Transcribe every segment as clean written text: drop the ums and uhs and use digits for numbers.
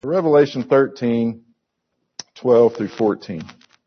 Revelation 13:12 through 14.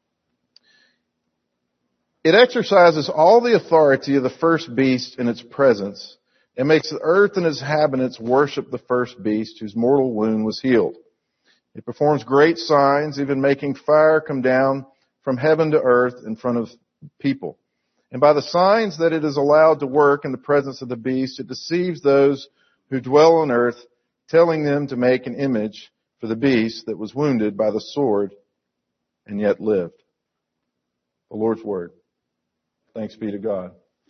It exercises all the authority of the first beast in its presence and makes the earth and its inhabitants worship the first beast whose mortal wound was healed. It performs great signs, even making fire come down from heaven to earth in front of people. And by the signs that it is allowed to work in the presence of the beast, it deceives those who dwell on earth, telling them to make an image for the beast that was wounded by the sword and yet lived. The Lord's Word. Thanks be to God.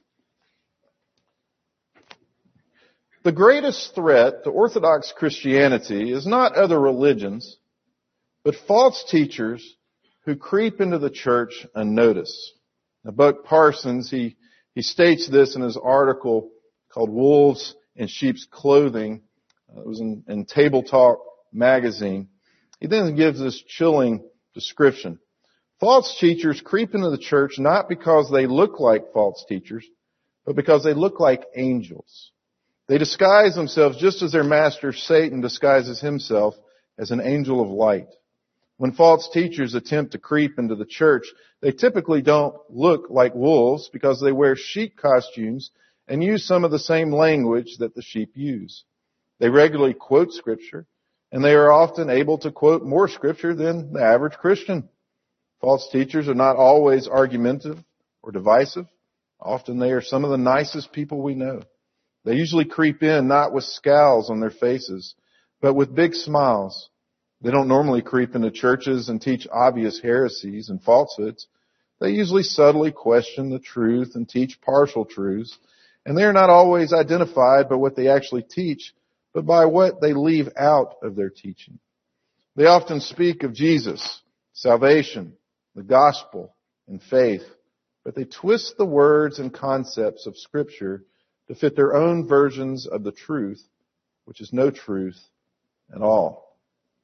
The greatest threat to Orthodox Christianity is not other religions, but false teachers who creep into the church unnoticed. Now, Buck Parsons, he states this in his article called Wolves in Sheep's Clothing. It was in Table Talk magazine. He then gives this chilling description. False teachers creep into the church not because they look like false teachers, but because they look like angels. They disguise themselves just as their master Satan disguises himself as an angel of light. When false teachers attempt to creep into the church, they typically don't look like wolves because they wear sheep costumes and use some of the same language that the sheep use. They regularly quote Scripture, and they are often able to quote more Scripture than the average Christian. False teachers are not always argumentative or divisive. Often they are some of the nicest people we know. They usually creep in not with scowls on their faces, but with big smiles. They don't normally creep into churches and teach obvious heresies and falsehoods. They usually subtly question the truth and teach partial truths. And they are not always identified by what they actually teach, but by what they leave out of their teaching. They often speak of Jesus, salvation, the gospel, and faith, but they twist the words and concepts of Scripture to fit their own versions of the truth, which is no truth at all.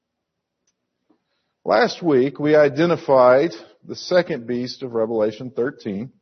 Last week, we identified the second beast of Revelation 13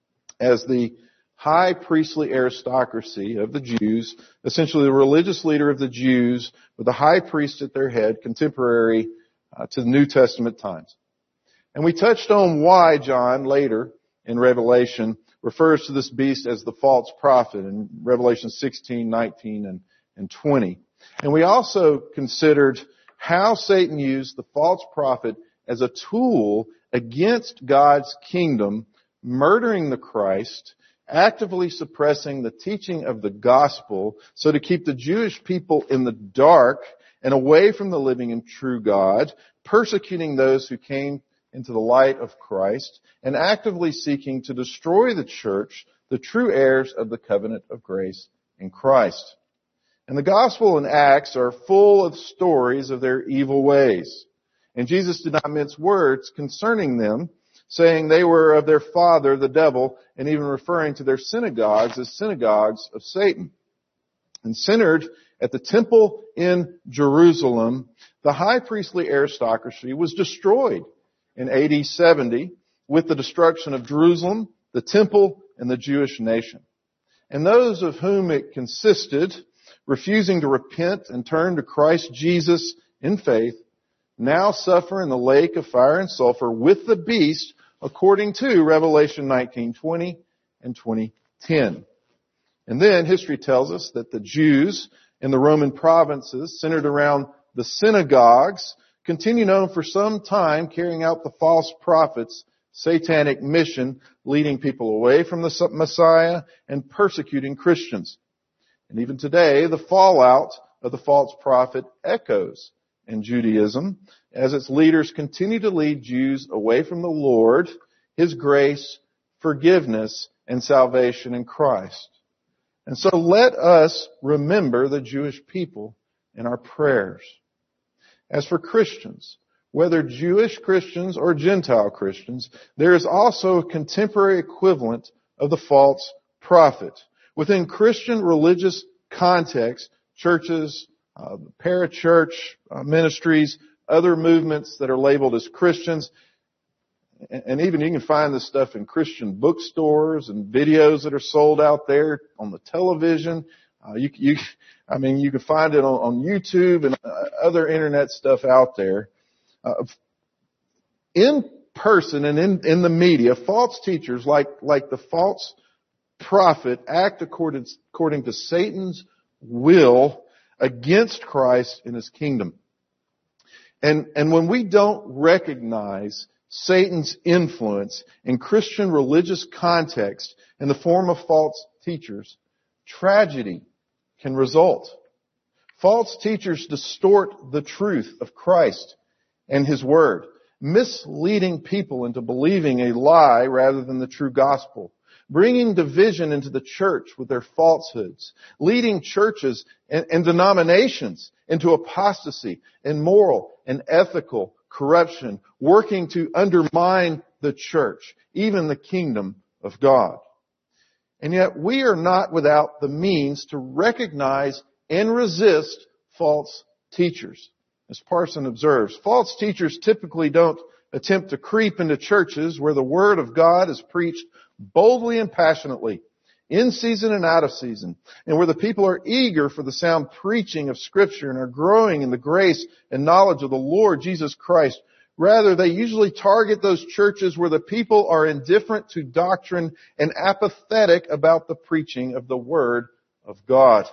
as the high priestly aristocracy of the Jews, essentially the religious leader of the Jews with the high priest at their head, contemporary to the New Testament times. And we touched on why John later in Revelation refers to this beast as the false prophet in Revelation 16, 19, and 20. And we also considered how Satan used the false prophet as a tool against God's kingdom, murdering the Christ, actively suppressing the teaching of the gospel, so to keep the Jewish people in the dark and away from the living and true God, persecuting those who came into the light of Christ, and actively seeking to destroy the church, the true heirs of the covenant of grace in Christ. And the gospel and Acts are full of stories of their evil ways. And Jesus did not mince words concerning them, saying they were of their father, the devil, and even referring to their synagogues as synagogues of Satan. And centered at the temple in Jerusalem, the high priestly aristocracy was destroyed in AD 70 with the destruction of Jerusalem, the temple, and the Jewish nation. And those of whom it consisted, refusing to repent and turn to Christ Jesus in faith, now suffer in the lake of fire and sulfur with the beast, according to Revelation 19:20 and 20:10. And then history tells us that the Jews in the Roman provinces, centered around the synagogues, continued on for some time carrying out the false prophet's satanic mission, leading people away from the Messiah and persecuting Christians. And even today, the fallout of the false prophet echoes in Judaism as its leaders continue to lead Jews away from the Lord, His grace, forgiveness, and salvation in Christ. And so let us remember the Jewish people in our prayers. As for Christians, whether Jewish Christians or Gentile Christians, there is also a contemporary equivalent of the false prophet. Within Christian religious context, churches, parachurch ministries, other movements that are labeled as Christians, and even you can find this stuff in Christian bookstores and videos that are sold out there on the television. You can find it on YouTube and other internet stuff out there. In person and in the media, false teachers like the false prophet act according to Satan's will against Christ and His kingdom. And when we don't recognize Satan's influence in Christian religious context in the form of false teachers, tragedy can result. False teachers distort the truth of Christ and His Word, misleading people into believing a lie rather than the true gospel, bringing division into the church with their falsehoods, leading churches and denominations into apostasy and moral and ethical corruption, working to undermine the church, even the kingdom of God. And yet we are not without the means to recognize and resist false teachers. As Parson observes, false teachers typically don't attempt to creep into churches where the Word of God is preached boldly and passionately, in season and out of season, and where the people are eager for the sound preaching of Scripture and are growing in the grace and knowledge of the Lord Jesus Christ. Rather, they usually target those churches where the people are indifferent to doctrine and apathetic about the preaching of the Word of God.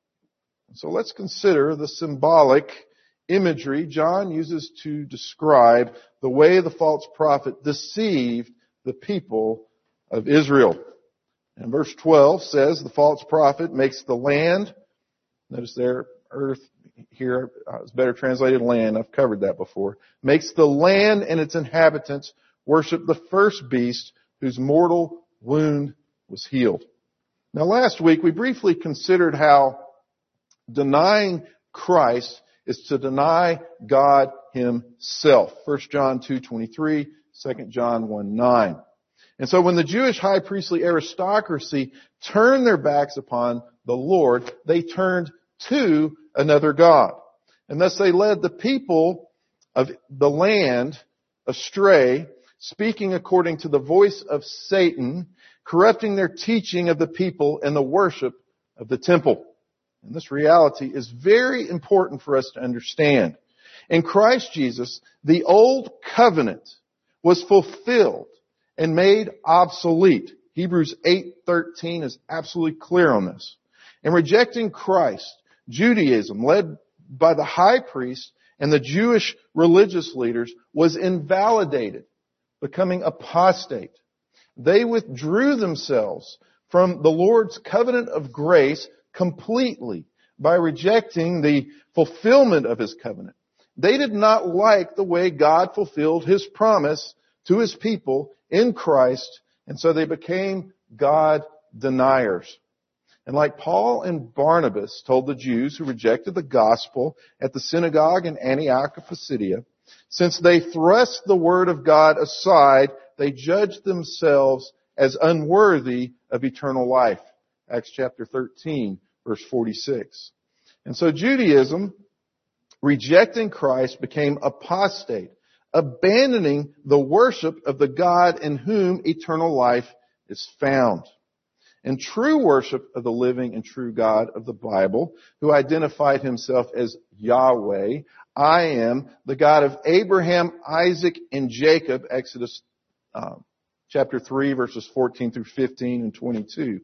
So let's consider the symbolic imagery John uses to describe the way the false prophet deceived the people of Israel. And verse 12 says the false prophet makes the land, notice there, earth, here it's better translated land, I've covered that before, makes the land and its inhabitants worship the first beast whose mortal wound was healed. Now last week we briefly considered how denying Christ is to deny God Himself. 1 John 2:23, 2 John 1:9. And so when the Jewish high priestly aristocracy turned their backs upon the Lord, they turned to another god. And thus they led the people of the land astray, speaking according to the voice of Satan, corrupting their teaching of the people and the worship of the temple. And this reality is very important for us to understand. In Christ Jesus, the old covenant was fulfilled and made obsolete. Hebrews 8:13 is absolutely clear on this. In rejecting Christ, Judaism, led by the high priest and the Jewish religious leaders, was invalidated, becoming apostate. They withdrew themselves from the Lord's covenant of grace completely by rejecting the fulfillment of His covenant. They did not like the way God fulfilled His promise to His people in Christ, and so they became God deniers. And like Paul and Barnabas told the Jews who rejected the gospel at the synagogue in Antioch of Pisidia, since they thrust the word of God aside, they judged themselves as unworthy of eternal life. Acts chapter 13, verse 46. And so Judaism, rejecting Christ, became apostate, abandoning the worship of the God in whom eternal life is found. And true worship of the living and true God of the Bible, who identified Himself as Yahweh, I am the God of Abraham, Isaac, and Jacob, Exodus chapter 3, verses 14 through 15 and 22.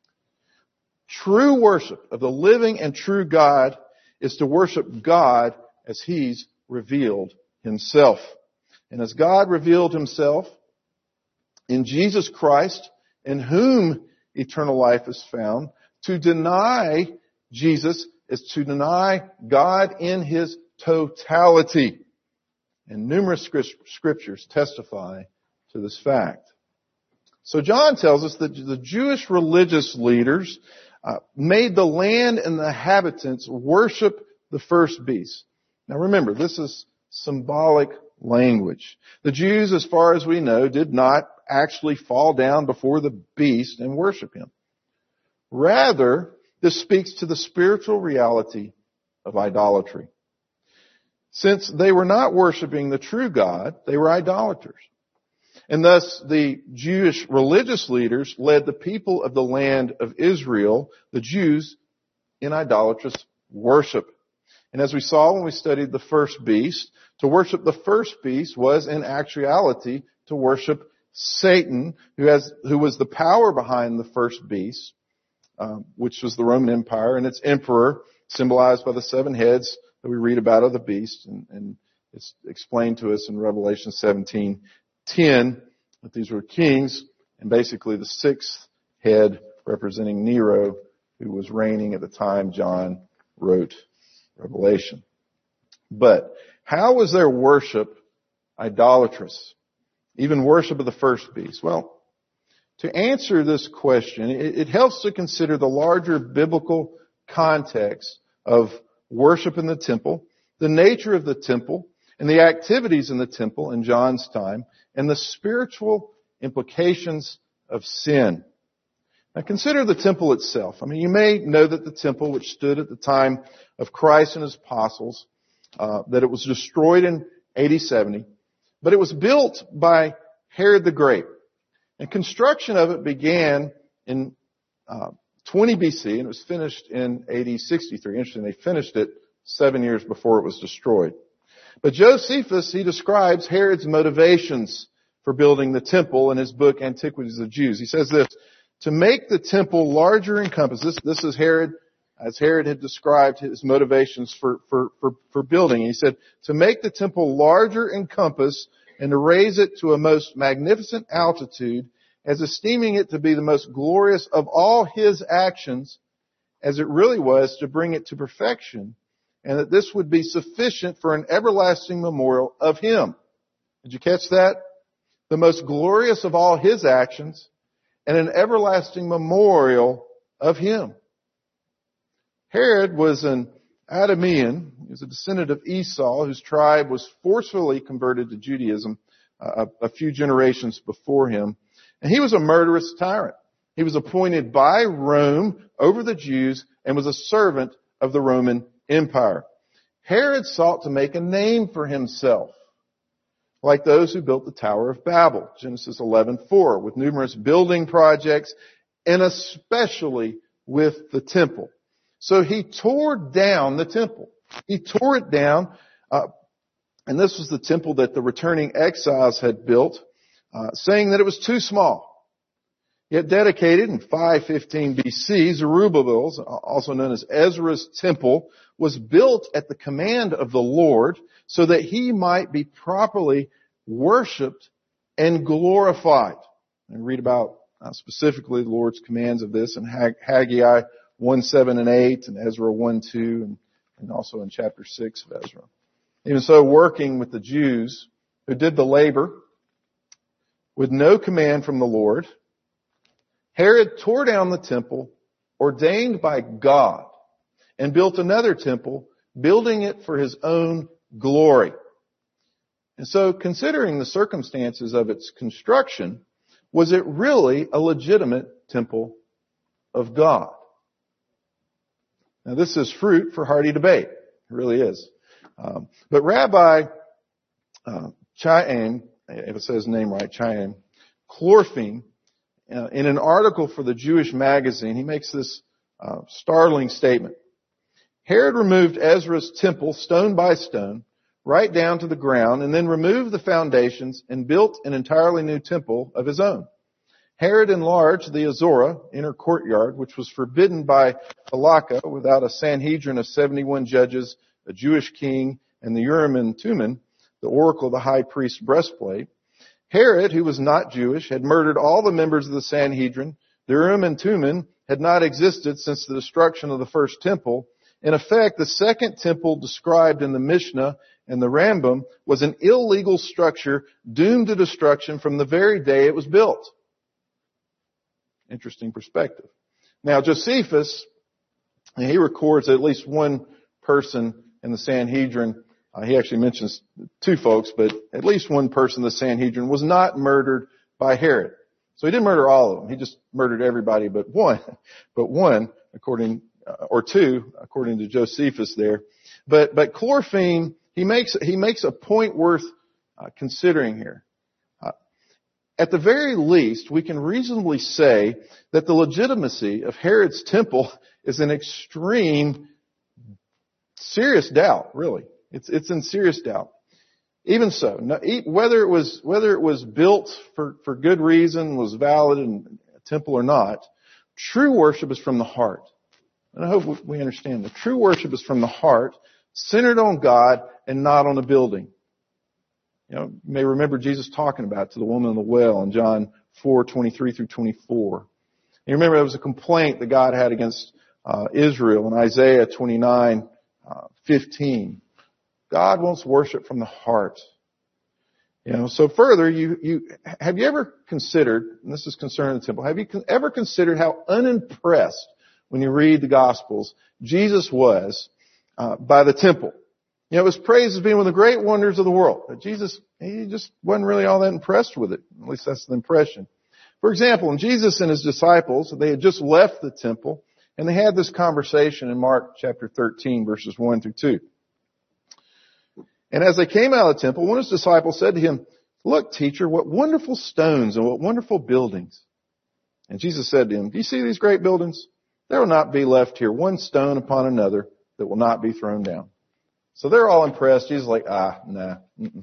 True worship of the living and true God is to worship God as He's revealed Himself. And as God revealed Himself in Jesus Christ, in whom eternal life is found, to deny Jesus is to deny God in His totality. And numerous scriptures testify to this fact. So John tells us that the Jewish religious leaders made the land and the inhabitants worship the first beast. Now remember, this is symbolic language. The Jews, as far as we know, did not actually fall down before the beast and worship him. Rather, this speaks to the spiritual reality of idolatry. Since they were not worshiping the true God, they were idolaters. And thus the Jewish religious leaders led the people of the land of Israel, the Jews, in idolatrous worship. And as we saw when we studied the first beast, to worship the first beast was in actuality to worship Satan, who was the power behind the first beast, which was the Roman Empire, and its emperor, symbolized by the 7 heads that we read about of the beast, and it's explained to us in Revelation 17:10 that these were kings, and basically the 6th head representing Nero, who was reigning at the time John wrote Revelation. But how was their worship idolatrous? Even worship of the first beast? Well, to answer this question, it helps to consider the larger biblical context of worship in the temple, the nature of the temple, and the activities in the temple in John's time, and the spiritual implications of sin. Now consider the temple itself. I mean, you may know that the temple, which stood at the time of Christ and His apostles, that it was destroyed in AD 70, but it was built by Herod the Great. And construction of it began in 20 BC, and it was finished in AD 63. Interesting, they finished it 7 years before it was destroyed. But Josephus, he describes Herod's motivations for building the temple in his book Antiquities of the Jews. He says this: to make the temple larger in compass. This is Herod, as Herod had described his motivations for building. He said, to make the temple larger in compass and to raise it to a most magnificent altitude, as esteeming it to be the most glorious of all his actions, as it really was, to bring it to perfection, and that this would be sufficient for an everlasting memorial of him. Did you catch that? The most glorious of all his actions, and an everlasting memorial of him. Herod was an Idumean. He was a descendant of Esau, whose tribe was forcefully converted to Judaism a few generations before him. And he was a murderous tyrant. He was appointed by Rome over the Jews and was a servant of the Roman Empire. Herod sought to make a name for himself, like those who built the Tower of Babel, Genesis 11:4, with numerous building projects, and especially with the temple. So he tore down the temple. He tore it down, and this was the temple that the returning exiles had built, saying that it was too small. Yet dedicated in 515 BC, Zerubbabel's, also known as Ezra's temple, was built at the command of the Lord so that he might be properly worshipped and glorified. And read about specifically the Lord's commands of this in Haggai 1:7 and 8, and Ezra 1:2, and also in chapter 6 of Ezra. Even so, working with the Jews who did the labor with no command from the Lord, Herod tore down the temple ordained by God and built another temple, building it for his own glory. And so, considering the circumstances of its construction, was it really a legitimate temple of God? Now, this is fruit for hearty debate. It really is. But Rabbi Chaim, if it says his name right, Chaim Chlorphine, in an article for the Jewish magazine, he makes this startling statement. Herod removed Ezra's temple stone by stone, right down to the ground, and then removed the foundations and built an entirely new temple of his own. Herod enlarged the Azorah, inner courtyard, which was forbidden by halakha without a Sanhedrin of 71 judges, a Jewish king, and the Urim and Thummim, the oracle of the high priest's breastplate. Herod, who was not Jewish, had murdered all the members of the Sanhedrin. The Urim and Thummim had not existed since the destruction of the first temple. In effect, the second temple described in the Mishnah and the Rambam was an illegal structure doomed to destruction from the very day it was built. Interesting perspective. Now, Josephus, he records at least one person in the Sanhedrin. He actually mentions two folks, but at least one person in the Sanhedrin was not murdered by Herod. So he didn't murder all of them. He just murdered everybody but one. But one, according, or two, according to Josephus there. But Chlorphine, he makes a point worth considering here. at the very least, we can reasonably say that the legitimacy of Herod's temple is in extreme, serious doubt, really. It's in serious doubt. Even so, whether it was built for good reason, was valid in a temple or not, true worship is from the heart. And I hope we understand that. True worship is from the heart, centered on God and not on a building. You may remember Jesus talking about it to the woman in the well in John 4:23 through 24. You remember there was a complaint that God had against Israel in Isaiah 29:15. God wants worship from the heart. So further, have you ever considered, and this is concerning the temple, have you ever considered how unimpressed, when you read the Gospels, Jesus was by the temple? It was praised as being one of the great wonders of the world. But Jesus, he just wasn't really all that impressed with it. At least that's the impression. For example, when Jesus and his disciples, they had just left the temple, and they had this conversation in Mark chapter 13, verses 1 through 2. And as they came out of the temple, one of his disciples said to him, "Look, teacher, what wonderful stones and what wonderful buildings." And Jesus said to him, "Do you see these great buildings? There will not be left here one stone upon another that will not be thrown down." So they're all impressed. Jesus is like, nah.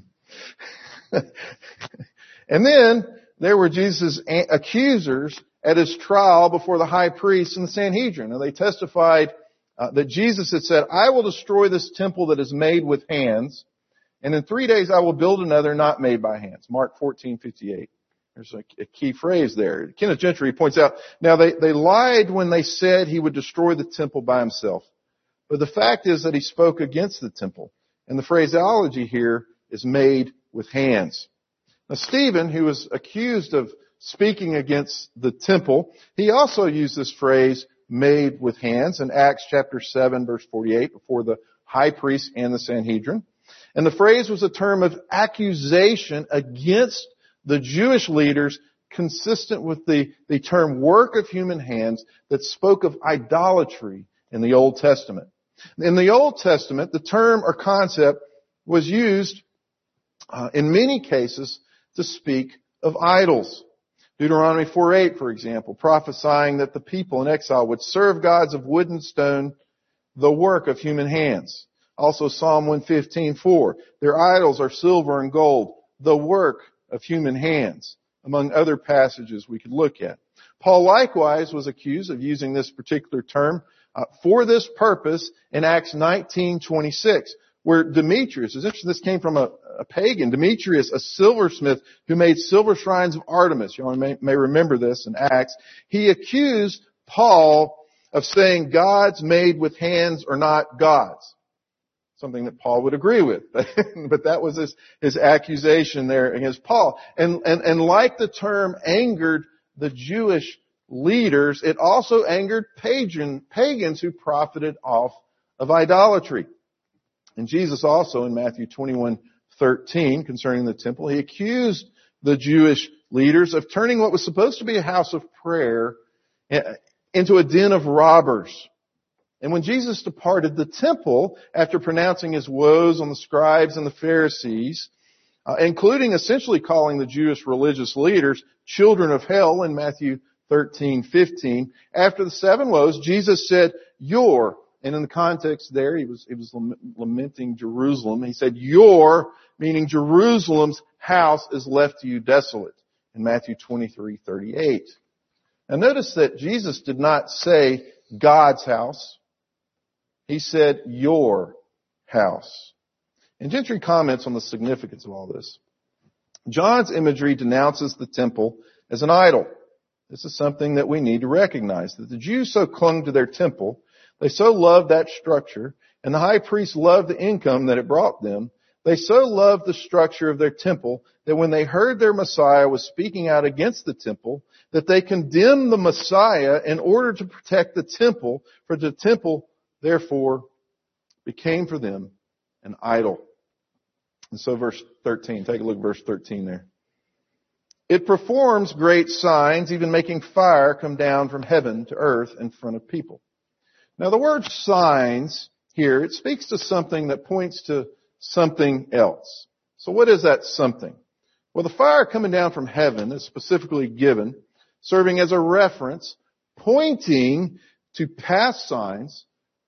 And then there were Jesus' accusers at his trial before the high priest and the Sanhedrin. And they testified that Jesus had said, "I will destroy this temple that is made with hands, and in 3 days I will build another not made by hands." Mark 14:58. There's a key phrase there. Kenneth Gentry points out, now they lied when they said he would destroy the temple by himself. But the fact is that he spoke against the temple. And the phraseology here is made with hands. Now Stephen, who was accused of speaking against the temple, he also used this phrase, made with hands, in Acts chapter 7, verse 48, before the high priest and the Sanhedrin. And the phrase was a term of accusation against the Jewish leaders, consistent with the term work of human hands that spoke of idolatry in the Old Testament. In the Old Testament, the term or concept was used in many cases to speak of idols. Deuteronomy 4:8, for example, prophesying that the people in exile would serve gods of wood and stone, the work of human hands. Also Psalm 115:4, their idols are silver and gold, the work of human hands, among other passages we could look at. Paul likewise was accused of using this particular term for this purpose in Acts 19:26, where Demetrius, it's interesting, this came from a pagan, Demetrius, a silversmith who made silver shrines of Artemis. You all may remember this in Acts. He accused Paul of saying gods made with hands are not gods. Something that Paul would agree with. But that was his accusation there against Paul. And like the term angered the Jewish leaders, it also angered pagans who profited off of idolatry. And Jesus also in Matthew 21:13 concerning the temple, he accused the Jewish leaders of turning what was supposed to be a house of prayer into a den of robbers. And when Jesus departed the temple, after pronouncing his woes on the scribes and the Pharisees, including essentially calling the Jewish religious leaders children of hell in Matthew 13:15, after the 7 woes, Jesus said, and in the context there, he was lamenting Jerusalem. He said, meaning Jerusalem's house is left to you desolate, in Matthew 23:38. Now notice that Jesus did not say God's house. He said, your house. And Gentry comments on the significance of all this. John's imagery denounces the temple as an idol. This is something that we need to recognize, that the Jews so clung to their temple, they so loved that structure, and the high priest loved the income that it brought them. They so loved the structure of their temple that when they heard their Messiah was speaking out against the temple, that they condemned the Messiah in order to protect the temple, for the temple therefore became for them an idol. And so verse 13, take a look at verse 13 there. It performs great signs, even making fire come down from heaven to earth in front of people. Now the word signs here, it speaks to something that points to something else. So what is that something? Well, the fire coming down from heaven is specifically given, serving as a reference, pointing to past signs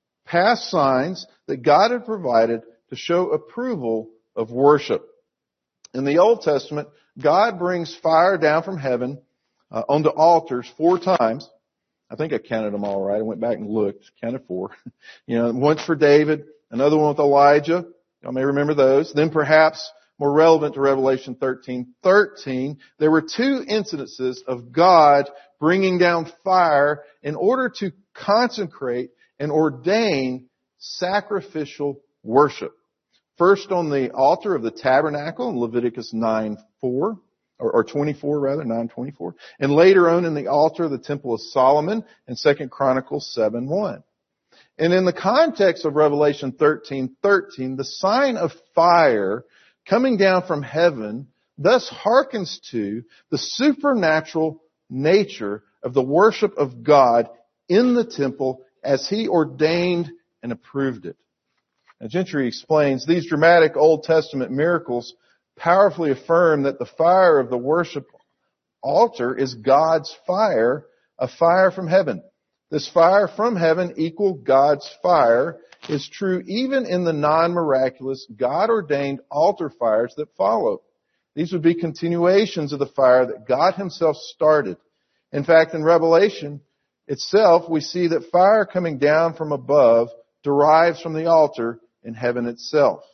that God had provided to show approval of worship. In the Old Testament, God brings fire down from heaven onto altars 4 times. I think I counted them all right. I went back and looked, counted 4. Once for David, another one with Elijah. Y'all may remember those. Then perhaps more relevant to Revelation 13:13, there were 2 incidences of God bringing down fire in order to consecrate and ordain sacrificial worship. First on the altar of the tabernacle in Leviticus 9:4, or 24 rather, 9:24. And later on in the altar of the Temple of Solomon in 2 Chronicles 7:1. And in the context of Revelation 13:13, the sign of fire coming down from heaven thus hearkens to the supernatural nature of the worship of God in the temple as He ordained and approved it. Now, Gentry explains, these dramatic Old Testament miracles powerfully affirm that the fire of the worship altar is God's fire, a fire from heaven. This fire from heaven equal God's fire is true even in the non-miraculous, God-ordained altar fires that follow. These would be continuations of the fire that God Himself started. In fact, in Revelation itself, we see that fire coming down from above derives from the altar in heaven itself.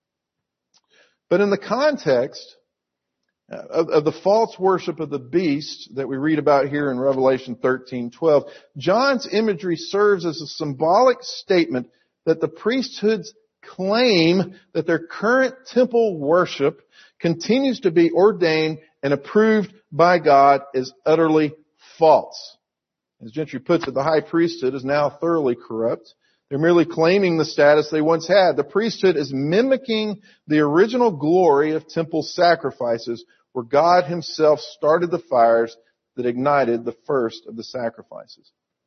But in the context of the false worship of the beast that we read about here in Revelation 13:12, John's imagery serves as a symbolic statement that the priesthoods claim that their current temple worship continues to be ordained and approved by God is utterly false. As Gentry puts it, the high priesthood is now thoroughly corrupt. They're merely claiming the status they once had. The priesthood is mimicking the original glory of temple sacrifices where God Himself started the fires that ignited the first of the sacrifices.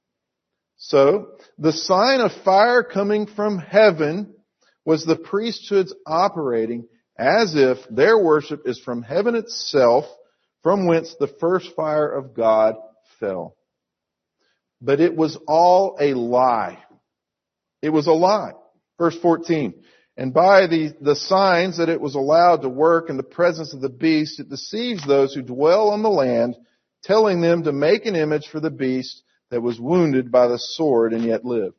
So, the sign of fire coming from heaven was the priesthoods operating as if their worship is from heaven itself, from whence the first fire of God fell. But it was all a lie. It was a lie. Verse 14. And by the signs that it was allowed to work in the presence of the beast, it deceives those who dwell on the land, telling them to make an image for the beast that was wounded by the sword and yet lived.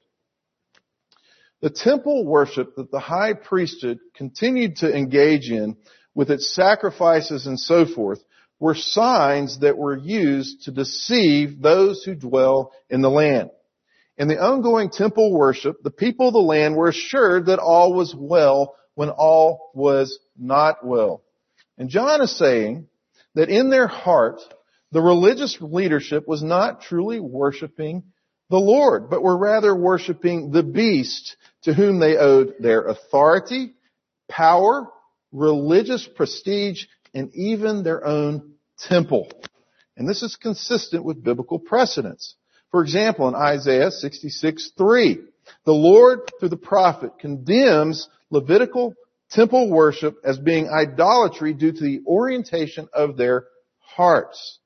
The temple worship that the high priesthood continued to engage in with its sacrifices and so forth were signs that were used to deceive those who dwell in the land. In the ongoing temple worship, the people of the land were assured that all was well when all was not well. And John is saying that in their heart, the religious leadership was not truly worshiping the Lord, but were rather worshiping the beast to whom they owed their authority, power, religious prestige, and even their own temple. And this is consistent with biblical precedents. For example, in Isaiah 66:3, the Lord, through the prophet, condemns Levitical temple worship as being idolatry due to the orientation of their hearts.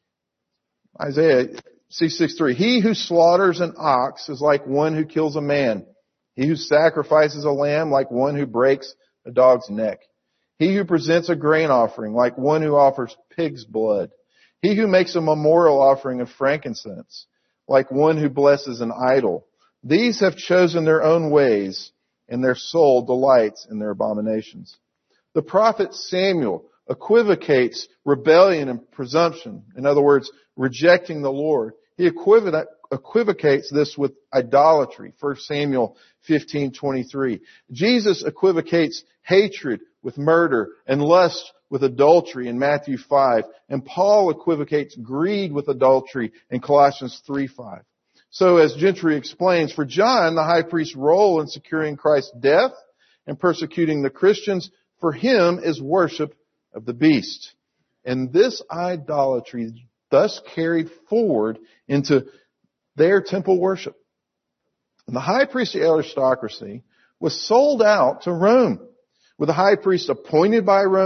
Isaiah 66:3, he who slaughters an ox is like one who kills a man. He who sacrifices a lamb like one who breaks a dog's neck. He who presents a grain offering like one who offers pig's blood. He who makes a memorial offering of frankincense like one who blesses an idol. These have chosen their own ways, and their soul delights in their abominations. The prophet Samuel equivocates rebellion and presumption. In other words, rejecting the Lord. He equivocates this with idolatry. 1 Samuel 15:23. Jesus equivocates hatred with murder and lust with adultery in Matthew 5. And Paul equivocates greed with adultery in Colossians 3:5. So as Gentry explains, for John, the high priest's role in securing Christ's death and persecuting the Christians, for him is worship of the beast. And this idolatry thus carried forward into their temple worship. And the high priestly aristocracy was sold out to Rome, with the high priest appointed by Rome,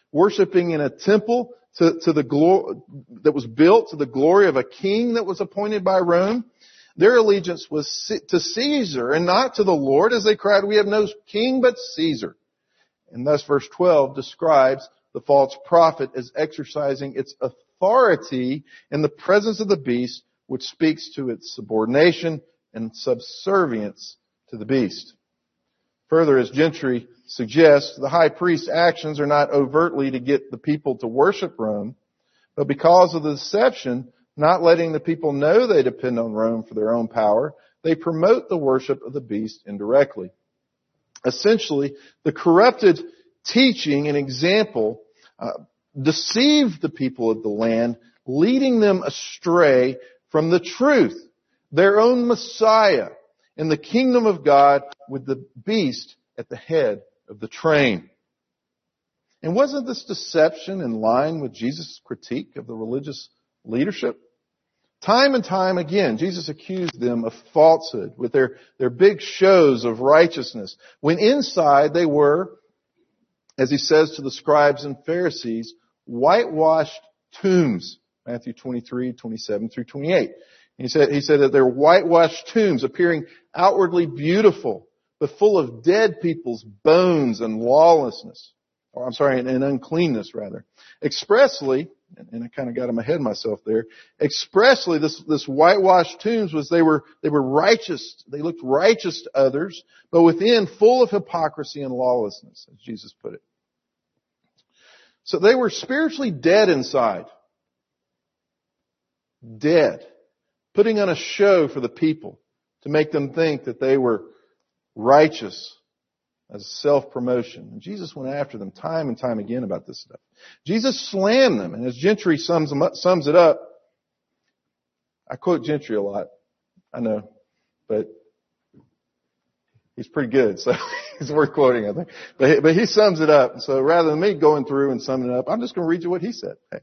worshiping in a temple to the that was built to the glory of a king that was appointed by Rome. Their allegiance was to Caesar and not to the Lord, as they cried, "We have no king but Caesar." And thus verse 12 describes the false prophet as exercising its authority in the presence of the beast, which speaks to its subordination and subservience to the beast. Further, as Gentry suggests, the high priest's actions are not overtly to get the people to worship Rome, but because of the deception, not letting the people know they depend on Rome for their own power, they promote the worship of the beast indirectly. Essentially, the corrupted teaching and example deceived the people of the land, leading them astray from the truth, their own Messiah, in the kingdom of God with the beast at the head of the train. And wasn't this deception in line with Jesus' critique of the religious leadership? Time and time again, Jesus accused them of falsehood with their big shows of righteousness, when inside they were, as he says to the scribes and Pharisees, whitewashed tombs. Matthew 23, 27 through 28. He said that they're whitewashed tombs, appearing outwardly beautiful, but full of dead people's bones and lawlessness. And uncleanness, rather. Expressly, and I kind of got ahead of myself there, expressly, this whitewashed tombs was they were righteous. They looked righteous to others, but within full of hypocrisy and lawlessness, as Jesus put it. So they were spiritually dead inside. Dead. Putting on a show for the people to make them think that they were righteous as self-promotion. And Jesus went after them time and time again about this stuff. Jesus slammed them. And as Gentry sums it up, I quote Gentry a lot. I know. But he's pretty good, so he's worth quoting, I think. But he sums it up. So rather than me going through and summing it up, I'm just going to read you what he said. Okay.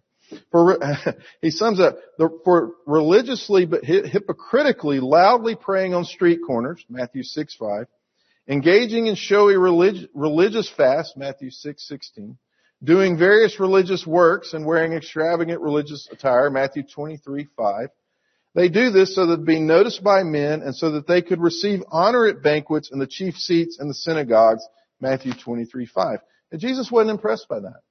He sums up, for religiously but hypocritically loudly praying on street corners, Matthew 6:5, engaging in showy religious fasts, Matthew 6:16, doing various religious works and wearing extravagant religious attire, Matthew 23:5. They do this so that they'd be noticed by men and so that they could receive honor at banquets and the chief seats in the synagogues, Matthew 23:5. And Jesus wasn't impressed by that.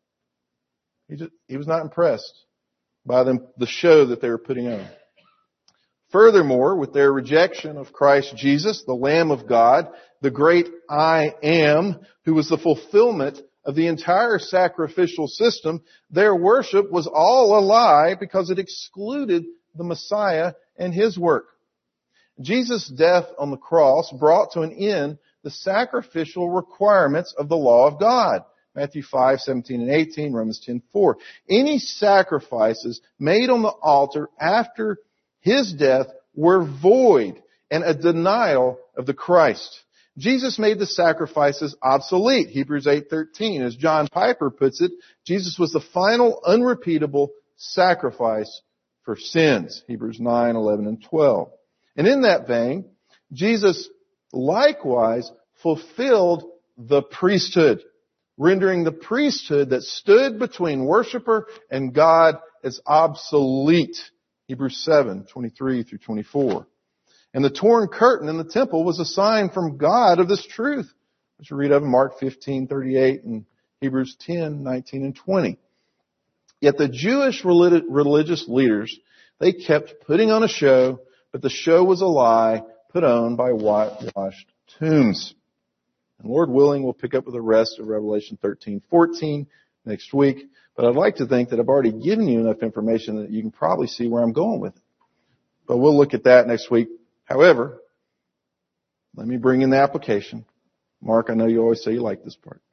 He was not impressed by the show that they were putting on. Furthermore, with their rejection of Christ Jesus, the Lamb of God, the great I Am, who was the fulfillment of the entire sacrificial system, their worship was all a lie because it excluded the Messiah and His work. Jesus' death on the cross brought to an end the sacrificial requirements of the law of God. Matthew 5:17 and 18, Romans 10:4. Any sacrifices made on the altar after His death were void and a denial of the Christ. Jesus made the sacrifices obsolete. Hebrews 8:13. As John Piper puts it, Jesus was the final unrepeatable sacrifice for sins. Hebrews 9:11 and 12. And in that vein, Jesus likewise fulfilled the priesthood, rendering the priesthood that stood between worshiper and God as obsolete. Hebrews 7:23 through 24. And the torn curtain in the temple was a sign from God of this truth, which we read of in Mark 15:38 and Hebrews 10:19 and 20. Yet the Jewish religious leaders, they kept putting on a show, but the show was a lie put on by whitewashed tombs. And Lord willing, we'll pick up with the rest of Revelation 13:14 next week. But I'd like to think that I've already given you enough information that you can probably see where I'm going with it. But we'll look at that next week. However, let me bring in the application. Mark, I know you always say you like this part.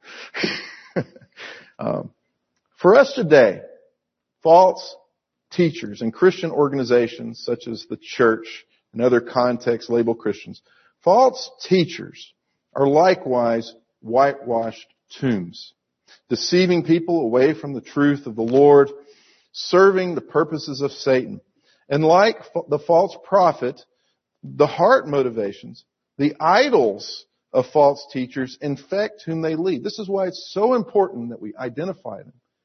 For us today, false teachers and Christian organizations such as the church and other contexts labeled Christians, false teachers are likewise whitewashed tombs, deceiving people away from the truth of the Lord, serving the purposes of Satan. And like the false prophet, the heart motivations, the idols of false teachers infect whom they lead. This is why it's so important that we identify them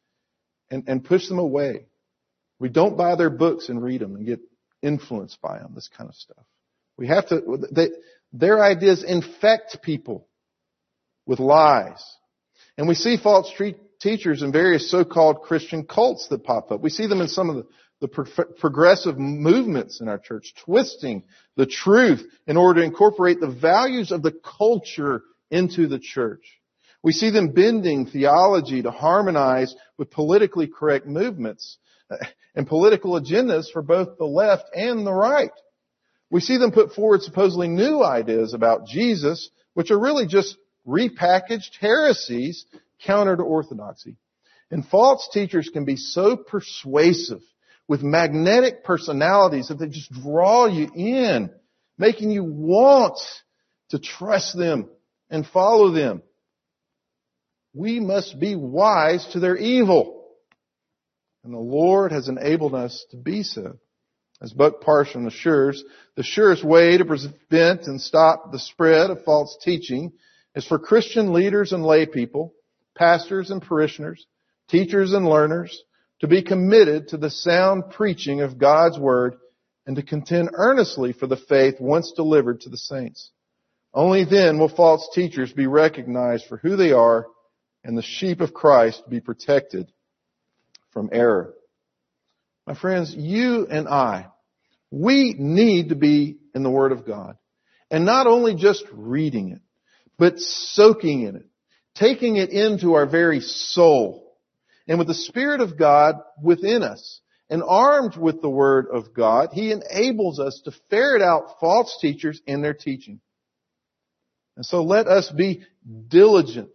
and push them away. We don't buy their books and read them and get influenced by them, this kind of stuff. We have to, their ideas infect people with lies. And we see false teachers in various so-called Christian cults that pop up. We see them in some of the progressive movements in our church, twisting the truth in order to incorporate the values of the culture into the church. We see them bending theology to harmonize with politically correct movements and political agendas for both the left and the right. We see them put forward supposedly new ideas about Jesus, which are really just repackaged heresies counter to orthodoxy. And false teachers can be so persuasive with magnetic personalities that they just draw you in, making you want to trust them and follow them. We must be wise to their evil. And the Lord has enabled us to be so. As Buck Parson assures, the surest way to prevent and stop the spread of false teaching is for Christian leaders and lay people, pastors and parishioners, teachers and learners, to be committed to the sound preaching of God's Word and to contend earnestly for the faith once delivered to the saints. Only then will false teachers be recognized for who they are and the sheep of Christ be protected from error. My friends, you and I, we need to be in the Word of God. And not only just reading it, but soaking in it, taking it into our very soul. And with the Spirit of God within us and armed with the Word of God, He enables us to ferret out false teachers and their teaching. And so let us be diligent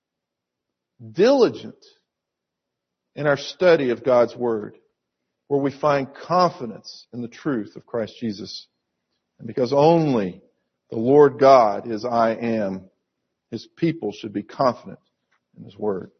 in our study of God's Word, where we find confidence in the truth of Christ Jesus. And because only the Lord God is I am, His people should be confident in His Word.